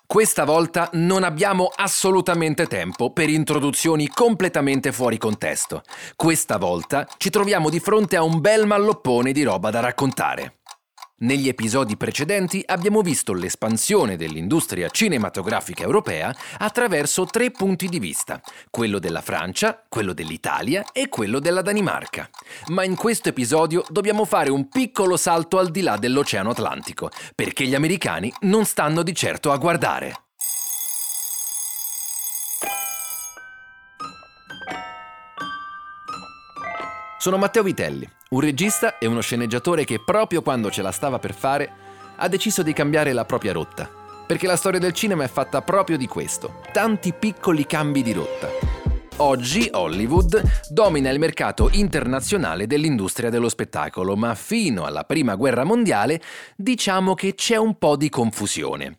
Questa volta non abbiamo assolutamente tempo per introduzioni completamente fuori contesto. Questa volta ci troviamo di fronte a un bel malloppone di roba da raccontare. Negli episodi precedenti abbiamo visto l'espansione dell'industria cinematografica europea attraverso 3 punti di vista, quello della Francia, quello dell'Italia e quello della Danimarca. Ma in questo episodio dobbiamo fare un piccolo salto al di là dell'Oceano Atlantico, perché gli americani non stanno di certo a guardare. Sono Matteo Vitelli, un regista e uno sceneggiatore che proprio quando ce la stava per fare ha deciso di cambiare la propria rotta. Perché la storia del cinema è fatta proprio di questo, tanti piccoli cambi di rotta. Oggi Hollywood domina il mercato internazionale dell'industria dello spettacolo, ma fino alla Prima Guerra Mondiale diciamo che c'è un po' di confusione.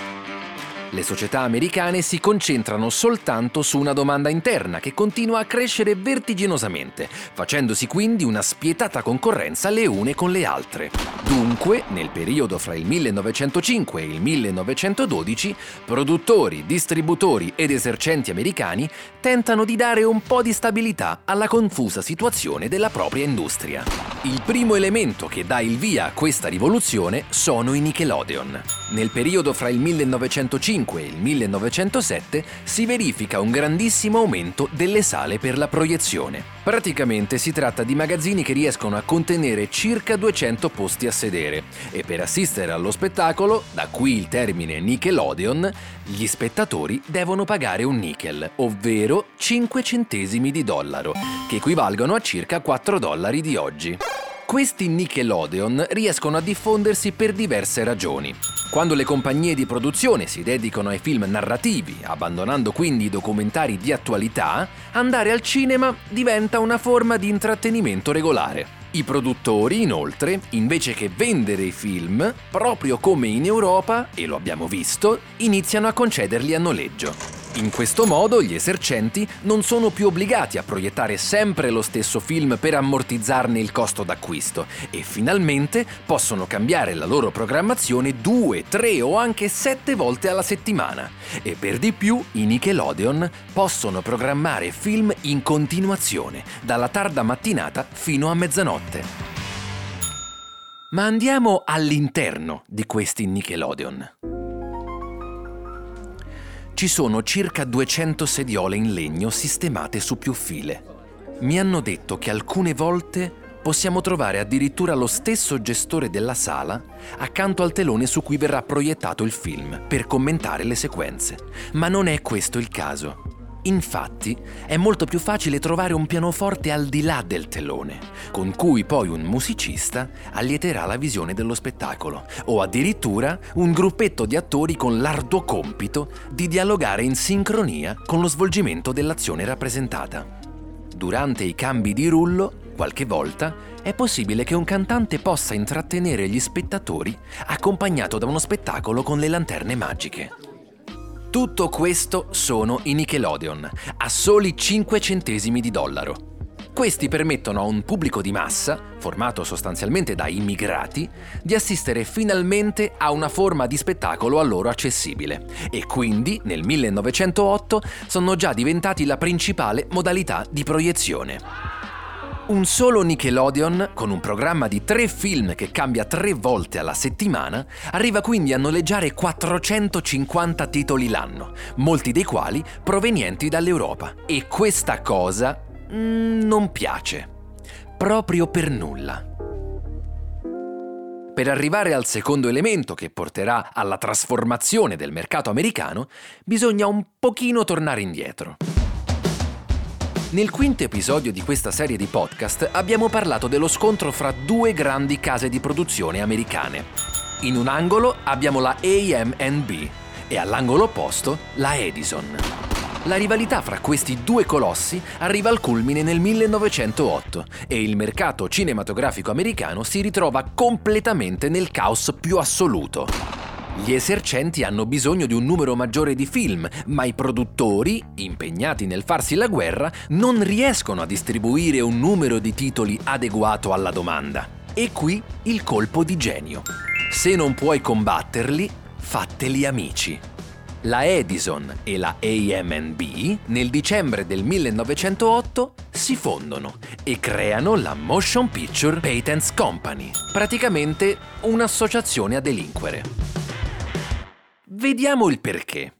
Le società americane si concentrano soltanto su una domanda interna che continua a crescere vertiginosamente, facendosi quindi una spietata concorrenza le une con le altre. Dunque, nel periodo fra il 1905 e il 1912, produttori, distributori ed esercenti americani tentano di dare un po' di stabilità alla confusa situazione della propria industria. Il primo elemento che dà il via a questa rivoluzione sono i Nickelodeon. Nel periodo fra il 1905 e il 1907 si verifica un grandissimo aumento delle sale per la proiezione. Praticamente si tratta di magazzini che riescono a contenere circa 200 posti a sedere e per assistere allo spettacolo, da qui il termine Nickelodeon, gli spettatori devono pagare un nickel, ovvero 5 centesimi di dollaro, che equivalgono a circa 4 dollari di oggi. Questi Nickelodeon riescono a diffondersi per diverse ragioni. Quando le compagnie di produzione si dedicano ai film narrativi, abbandonando quindi i documentari di attualità, andare al cinema diventa una forma di intrattenimento regolare. I produttori, inoltre, invece che vendere i film, proprio come in Europa, e lo abbiamo visto, iniziano a concederli a noleggio. In questo modo gli esercenti non sono più obbligati a proiettare sempre lo stesso film per ammortizzarne il costo d'acquisto e finalmente possono cambiare la loro programmazione 2, 3 o anche 7 volte alla settimana. E per di più i Nickelodeon possono programmare film in continuazione, dalla tarda mattinata fino a mezzanotte. Ma andiamo all'interno di questi Nickelodeon. Ci sono circa 200 sediole in legno sistemate su più file. Mi hanno detto che alcune volte possiamo trovare addirittura lo stesso gestore della sala accanto al telone su cui verrà proiettato il film per commentare le sequenze. Ma non è questo il caso. Infatti, è molto più facile trovare un pianoforte al di là del telone, con cui poi un musicista allieterà la visione dello spettacolo, o addirittura un gruppetto di attori con l'arduo compito di dialogare in sincronia con lo svolgimento dell'azione rappresentata. Durante i cambi di rullo, qualche volta, è possibile che un cantante possa intrattenere gli spettatori accompagnato da uno spettacolo con le lanterne magiche. Tutto questo sono i Nickelodeon, a soli 5 centesimi di dollaro. Questi permettono a un pubblico di massa, formato sostanzialmente da immigrati, di assistere finalmente a una forma di spettacolo a loro accessibile e quindi, nel 1908, sono già diventati la principale modalità di proiezione. Un solo Nickelodeon, con un programma di 3 film che cambia 3 volte alla settimana, arriva quindi a noleggiare 450 titoli l'anno, molti dei quali provenienti dall'Europa. E questa cosa non piace. Proprio per nulla. Per arrivare al secondo elemento che porterà alla trasformazione del mercato americano, bisogna un pochino tornare indietro. Nel quinto episodio di questa serie di podcast abbiamo parlato dello scontro fra 2 grandi case di produzione americane. In un angolo abbiamo la AMB e all'angolo opposto la Edison. La rivalità fra questi 2 colossi arriva al culmine nel 1908 e il mercato cinematografico americano si ritrova completamente nel caos più assoluto. Gli esercenti hanno bisogno di un numero maggiore di film, ma i produttori, impegnati nel farsi la guerra, non riescono a distribuire un numero di titoli adeguato alla domanda. E qui il colpo di genio. Se non puoi combatterli, fatteli amici. La Edison e la AMB nel dicembre del 1908 si fondono e creano la Motion Picture Patents Company, praticamente un'associazione a delinquere. Vediamo il perché.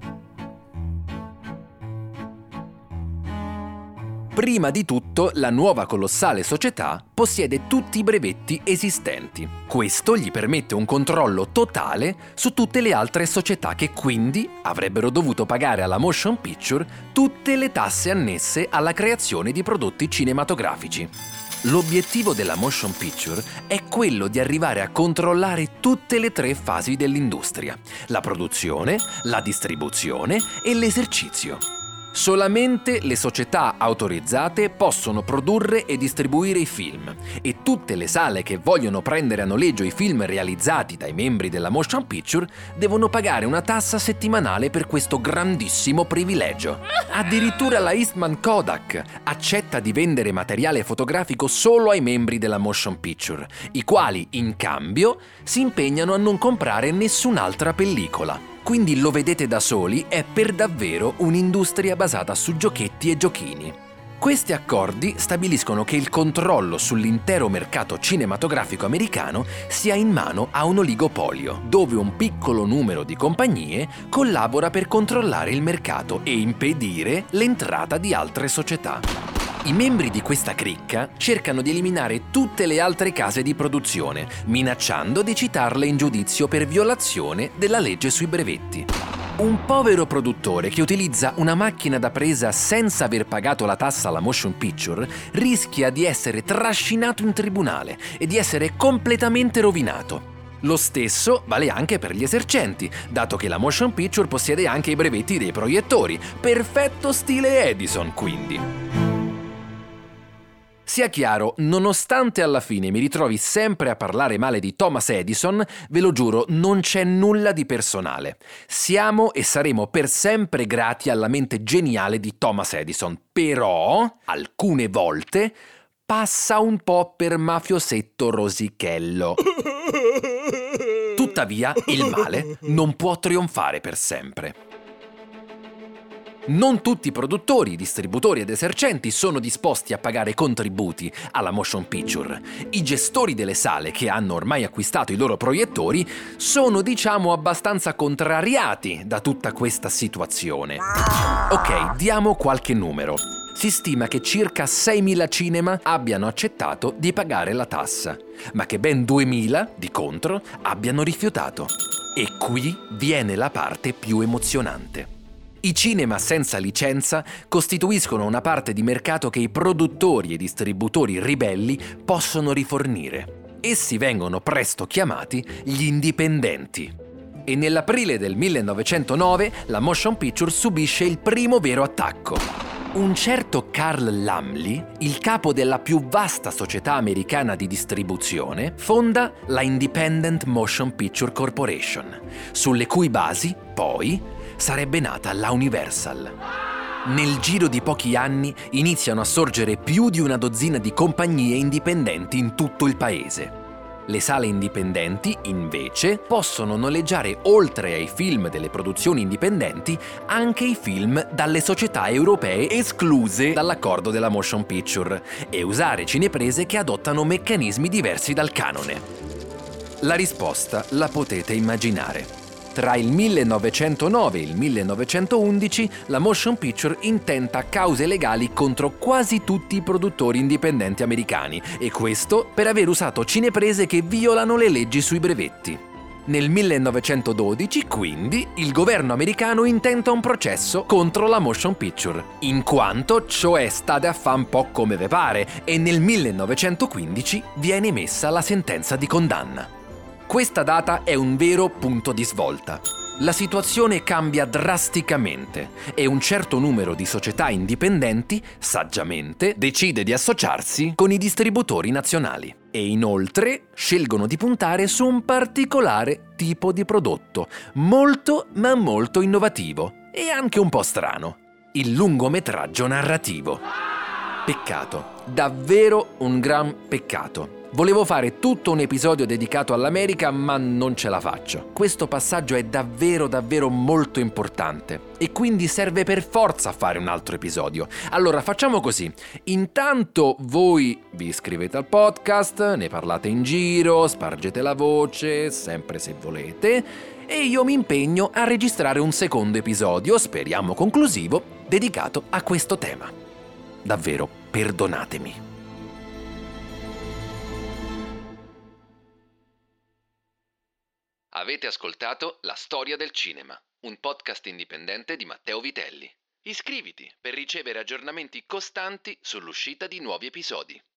Prima di tutto, la nuova colossale società possiede tutti i brevetti esistenti. Questo gli permette un controllo totale su tutte le altre società che quindi avrebbero dovuto pagare alla Motion Picture tutte le tasse annesse alla creazione di prodotti cinematografici. L'obiettivo della Motion Picture è quello di arrivare a controllare tutte le 3 fasi dell'industria: la produzione, la distribuzione e l'esercizio. Solamente le società autorizzate possono produrre e distribuire i film e tutte le sale che vogliono prendere a noleggio i film realizzati dai membri della Motion Picture devono pagare una tassa settimanale per questo grandissimo privilegio. Addirittura la Eastman Kodak accetta di vendere materiale fotografico solo ai membri della Motion Picture, i quali in cambio si impegnano a non comprare nessun'altra pellicola. Quindi lo vedete da soli, è per davvero un'industria basata su giochetti e giochini. Questi accordi stabiliscono che il controllo sull'intero mercato cinematografico americano sia in mano a un oligopolio, dove un piccolo numero di compagnie collabora per controllare il mercato e impedire l'entrata di altre società. I membri di questa cricca cercano di eliminare tutte le altre case di produzione, minacciando di citarle in giudizio per violazione della legge sui brevetti. Un povero produttore che utilizza una macchina da presa senza aver pagato la tassa alla Motion Picture rischia di essere trascinato in tribunale e di essere completamente rovinato. Lo stesso vale anche per gli esercenti, dato che la Motion Picture possiede anche i brevetti dei proiettori. Perfetto stile Edison, quindi. Sia chiaro, nonostante alla fine mi ritrovi sempre a parlare male di Thomas Edison, ve lo giuro, non c'è nulla di personale. Siamo e saremo per sempre grati alla mente geniale di Thomas Edison, però, alcune volte, passa un po' per mafiosetto rosichello. Tuttavia, il male non può trionfare per sempre. Non tutti i produttori, distributori ed esercenti sono disposti a pagare contributi alla Motion Picture. I gestori delle sale, che hanno ormai acquistato i loro proiettori, sono, abbastanza contrariati da tutta questa situazione. Ok, diamo qualche numero. Si stima che circa 6.000 cinema abbiano accettato di pagare la tassa, ma che ben 2.000, di contro, abbiano rifiutato. E qui viene la parte più emozionante. I cinema senza licenza costituiscono una parte di mercato che i produttori e distributori ribelli possono rifornire. Essi vengono presto chiamati gli indipendenti. E nell'aprile del 1909 la Motion Picture subisce il primo vero attacco. Un certo Carl Laemmle, il capo della più vasta società americana di distribuzione, fonda la Independent Motion Picture Corporation, sulle cui basi, poi, sarebbe nata la Universal. Nel giro di pochi anni iniziano a sorgere più di una dozzina di compagnie indipendenti in tutto il paese. Le sale indipendenti, invece, possono noleggiare, oltre ai film delle produzioni indipendenti, anche i film dalle società europee escluse dall'accordo della Motion Picture e usare cineprese che adottano meccanismi diversi dal canone. La risposta la potete immaginare. Tra il 1909 e il 1911 la Motion Picture intenta cause legali contro quasi tutti i produttori indipendenti americani, e questo per aver usato cineprese che violano le leggi sui brevetti. Nel 1912, quindi, il governo americano intenta un processo contro la Motion Picture, in quanto cioè state a fa un po' come ve pare, e nel 1915 viene emessa la sentenza di condanna. Questa data è un vero punto di svolta. La situazione cambia drasticamente e un certo numero di società indipendenti, saggiamente, decide di associarsi con i distributori nazionali. E inoltre scelgono di puntare su un particolare tipo di prodotto, molto ma molto innovativo e anche un po' strano: il lungometraggio narrativo. Peccato, davvero un gran peccato. Volevo fare tutto un episodio dedicato all'America, ma non ce la faccio. Questo passaggio è davvero molto importante e quindi serve per forza fare un altro episodio. Allora facciamo così. Intanto voi vi iscrivete al podcast, ne parlate in giro, spargete la voce, sempre se volete, e io mi impegno a registrare un secondo episodio, speriamo conclusivo, dedicato a questo tema. Davvero, perdonatemi. Avete ascoltato La Storia del Cinema, un podcast indipendente di Matteo Vitelli. Iscriviti per ricevere aggiornamenti costanti sull'uscita di nuovi episodi.